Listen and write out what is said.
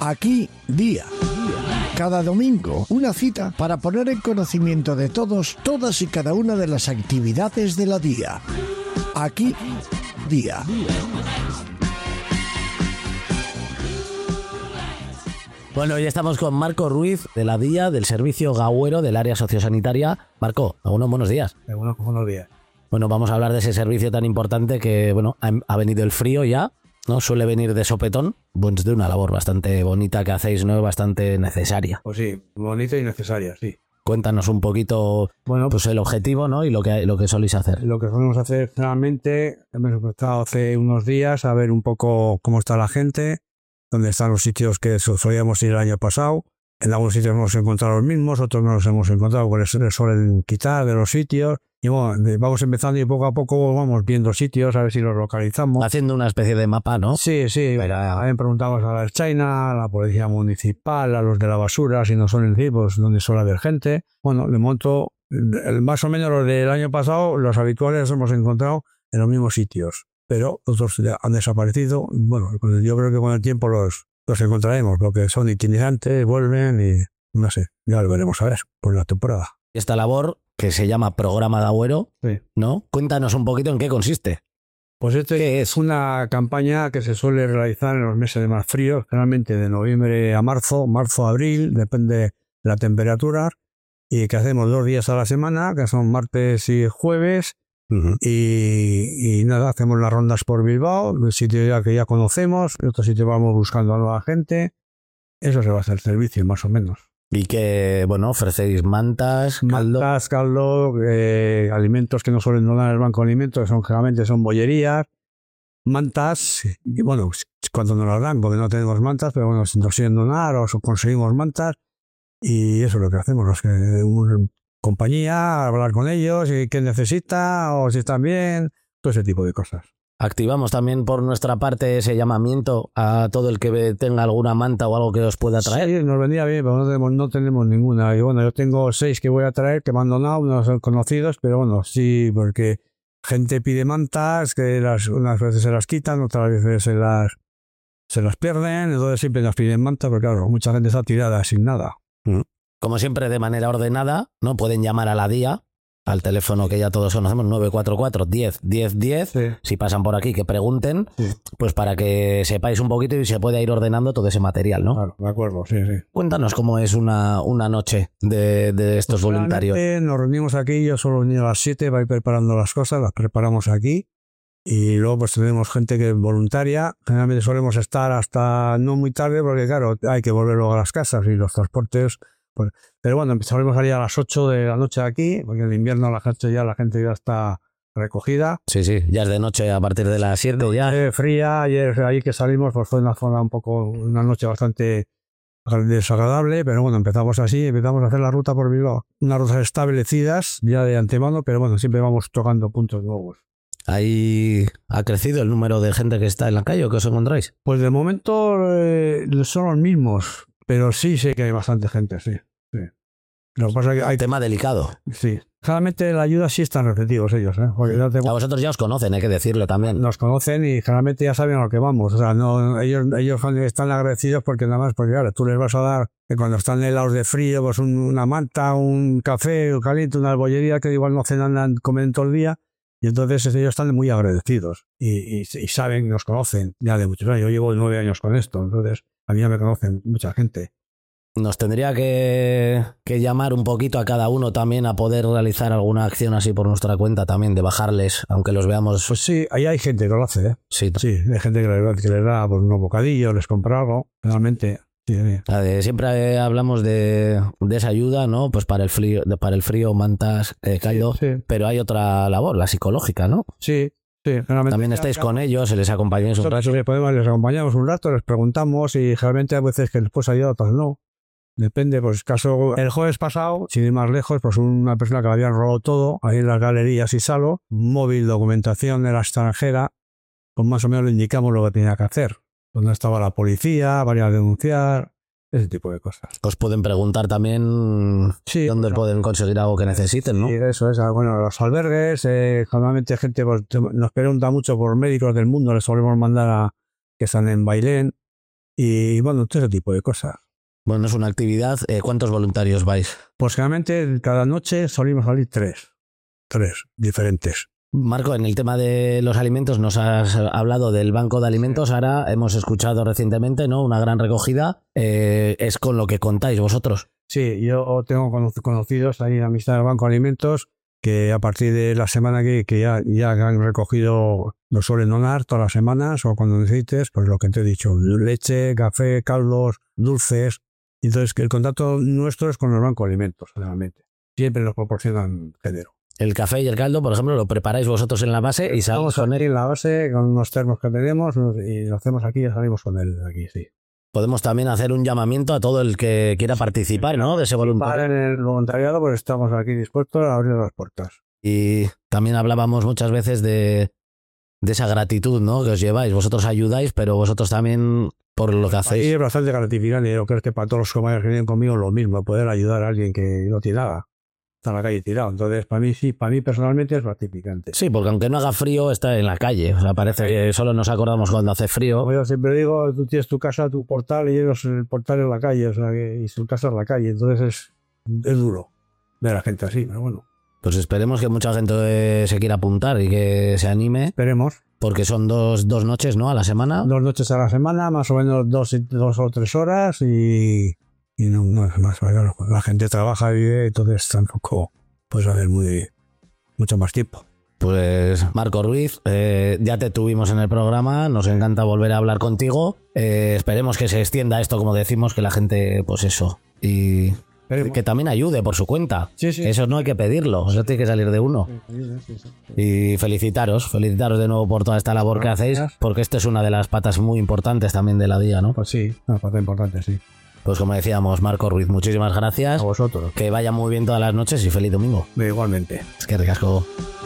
Aquí Día. Cada domingo, una cita para poner en conocimiento de todos, todas y cada una de las actividades de la Día. Aquí Día. Bueno, hoy estamos con Marco Ruiz de la Día, del Servicio Gauero del área sociosanitaria. Marco, algunos buenos días. Buenos días. Bueno, vamos a hablar de ese servicio tan importante que, bueno, ha venido el frío ya, ¿no? Suele venir de sopetón, pues de una labor bastante bonita que hacéis, ¿no? Bastante necesaria. Pues sí, bonita y necesaria, sí. Cuéntanos un poquito, pues el objetivo, ¿no? Y lo que soléis hacer. Lo que solemos hacer generalmente, hemos estado hace unos días a ver un poco cómo está la gente, dónde están los sitios que solíamos ir el año pasado. En algunos sitios hemos encontrado los mismos, otros no los hemos encontrado porque se suelen quitar de los sitios. Y bueno, vamos empezando y poco a poco vamos viendo sitios, a ver si los localizamos. Haciendo una especie de mapa, ¿no? Sí. También preguntamos a la China, a la policía municipal, a los de la basura, si no suelen decir, pues donde suele haber gente. Bueno, de momento, más o menos los del año pasado, los habituales los hemos encontrado en los mismos sitios. Pero otros han desaparecido. Bueno, yo creo que con el tiempo los encontraremos, porque son itinerantes, vuelven y no sé, ya lo veremos a ver por la temporada. Esta labor, que se llama Programa Gauero, sí, ¿no? Cuéntanos un poquito en qué consiste. Pues ¿qué es? Una campaña que se suele realizar en los meses de más fríos, generalmente de noviembre a marzo, abril, depende de la temperatura, y que hacemos 2 días a la semana, que son martes y jueves. Uh-huh. Y nada, hacemos las rondas por Bilbao, el sitio que ya conocemos, en otro sitio vamos buscando a nueva gente. Eso se va a hacer el servicio, más o menos. Y que, bueno, ofrecéis mantas, caldo, alimentos que no suelen donar el banco de alimentos, que generalmente son bollerías, mantas, y bueno, cuando nos las dan, porque no tenemos mantas, pero bueno, si nos quieren donar o conseguimos mantas, y eso es lo que hacemos, los que compañía, hablar con ellos y qué necesita o si están bien, todo ese tipo de cosas. Activamos también por nuestra parte ese llamamiento a todo el que tenga alguna manta o algo que os pueda traer. Sí, nos vendría bien, pero no tenemos ninguna. Y bueno, yo tengo 6 que voy a traer que me han donado, unos son conocidos, pero bueno, sí, porque gente pide mantas que unas veces se las quitan, otras veces se las pierden, entonces siempre nos piden mantas, pero claro, mucha gente está tirada sin nada. Como siempre, de manera ordenada, ¿no? Pueden llamar a la Día, al teléfono que ya todos conocemos, 944 10 10 10. Sí. Si pasan por aquí, que pregunten, sí, pues para que sepáis un poquito y se pueda ir ordenando todo ese material, ¿no? Claro, de acuerdo, sí. Cuéntanos cómo es una noche de estos pues voluntarios. Nos reunimos aquí, yo suelo venir a las 7, va a ir preparando las cosas, las preparamos aquí. Y luego pues tenemos gente que es voluntaria. Generalmente solemos estar hasta no muy tarde porque claro, hay que volver luego a las casas y los transportes. Pues, pero bueno, empezaremos a salir a las 8 de la noche de aquí, porque en el invierno a las 8 ya la gente ya está recogida. Sí, ya es de noche a partir de las 7 ya. Fría, ayer ahí que salimos pues fue una noche bastante desagradable, pero bueno, empezamos a hacer la ruta por Bilbao. Unas rutas establecidas ya de antemano, pero bueno, siempre vamos tocando puntos nuevos. ¿Ahí ha crecido el número de gente que está en la calle o que os encontráis? Pues de momento son los mismos, pero sí sé que hay bastante gente, sí. Lo que pasa es que hay tema delicado. Sí. Generalmente la ayuda sí están receptivos ellos, porque a vosotros ya os conocen, hay que decirlo también. Nos conocen y generalmente ya saben a lo que vamos. O sea, no, ellos están agradecidos porque nada más, porque claro, tú les vas a dar, que cuando están helados de frío, pues una manta, un café caliente, una bollería que igual no cenan, comen todo el día. Y entonces ellos están muy agradecidos y saben, nos conocen ya de muchos años. Yo llevo 9 años con esto, entonces a mí ya me conocen mucha gente. Nos tendría que llamar un poquito a cada uno también a poder realizar alguna acción así por nuestra cuenta también, de bajarles, aunque los veamos. Pues sí, ahí hay gente que lo hace, ¿eh? Sí, hay gente que les da pues, unos bocadillos, les compra algo, realmente. Sí. Siempre hablamos de esa ayuda, ¿no? Pues para el frío, mantas, caldo, sí. Pero hay otra labor, la psicológica, ¿no? Sí. También estáis con ellos, se les acompañáis un rato. Les acompañamos un rato, les preguntamos y generalmente hay veces que les puedes ayudar, otras no. Depende, pues caso el jueves pasado, sin ir más lejos, pues una persona que le habían robado todo, ahí en las galerías y Salo, móvil, documentación de la extranjera, pues más o menos le indicamos lo que tenía que hacer. Donde estaba la policía, van a denunciar, ese tipo de cosas. Os pueden preguntar también dónde pueden conseguir algo que necesiten, ¿no? Sí, eso es. Bueno, los albergues, generalmente gente pues, nos pregunta mucho por médicos del mundo, les solemos mandar a que están en Bailén, y bueno, todo ese tipo de cosas. Bueno, es una actividad. ¿Cuántos voluntarios vais? Pues generalmente cada noche solimos salir tres diferentes. Marco, en el tema de los alimentos nos has hablado del banco de alimentos. Ahora hemos escuchado recientemente, ¿no?, una gran recogida. Es con lo que contáis vosotros. Sí, yo tengo conocidos ahí en Amistad del Banco de Alimentos que a partir de la semana que ya han recogido, lo suelen donar todas las semanas o cuando necesites, pues lo que te he dicho, leche, café, caldos, dulces. Entonces, que el contacto nuestro es con el Banco de Alimentos, realmente. Siempre nos proporcionan género. El café y el caldo, por ejemplo, lo preparáis vosotros en la base y Estamos con aquí en la base con unos termos que tenemos y lo hacemos aquí y salimos con él aquí, sí. Podemos también hacer un llamamiento a todo el que quiera participar, ¿no?, de ese voluntariado. Para en el voluntariado, pues estamos aquí dispuestos a abrir las puertas. Y también hablábamos muchas veces de esa gratitud, ¿no?, que os lleváis. Vosotros ayudáis, pero vosotros también por lo que hacéis. Sí, es bastante gratificante. Yo creo que para todos los compañeros que vienen conmigo lo mismo, poder ayudar a alguien que no tiene nada. Está en la calle tirado. Entonces, para mí personalmente es gratificante. Sí, porque aunque no haga frío, está en la calle. O sea, parece que solo nos acordamos cuando hace frío. Como yo siempre digo, tú tienes tu casa, tu portal, y ellos el portal en la calle, o sea, y su casa en la calle. Entonces es duro ver a la gente así, pero bueno. Pues esperemos que mucha gente se quiera apuntar y que se anime. Esperemos. Porque son dos noches, ¿no?, a la semana. 2 noches a la semana, más o menos 2 o 3 horas y no es más. La gente trabaja y vive, entonces tampoco puedes hacer mucho más tiempo. Pues Marco Ruiz, ya te tuvimos en el programa, nos encanta volver a hablar contigo. Esperemos que se extienda esto, como decimos, que la gente, pues eso, y que también ayude por su cuenta. Sí. Eso no hay que pedirlo, eso tiene que salir de uno. Sí. Y felicitaros de nuevo por toda esta labor que hacéis, porque esta es una de las patas muy importantes también de la DIA, ¿no? Pues sí, una pata importante, sí. Pues como decíamos, Marco Ruiz, muchísimas gracias. A vosotros. Que vaya muy bien todas las noches y feliz domingo. Igualmente. Es que ricasco.